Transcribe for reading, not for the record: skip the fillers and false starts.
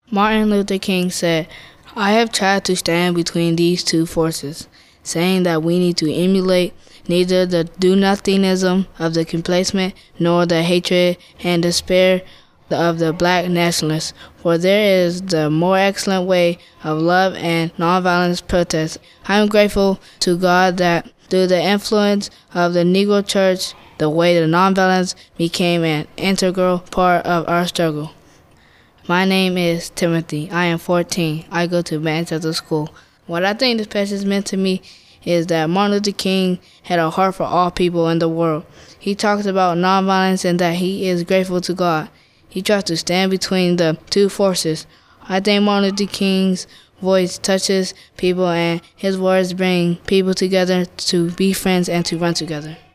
Martin Luther King said, "I have tried to stand between these two forces, saying that we need to emulate neither the do-nothingism of the complacent nor the hatred and despair of the black nationalists, for there is the more excellent way of love and nonviolent protest." I am grateful to God that through the influence of the Negro Church, the way of nonviolence became an integral part of our struggle. My name is Timothy. I am 14. I go to Manchester School. What I think this passage meant to me is that Martin Luther King had a heart for all people in the world. He talks about nonviolence and that he is grateful to God. He tries to stand between the two forces. I think Martin Luther King's voice touches people and his words bring people together to be friends and to run together.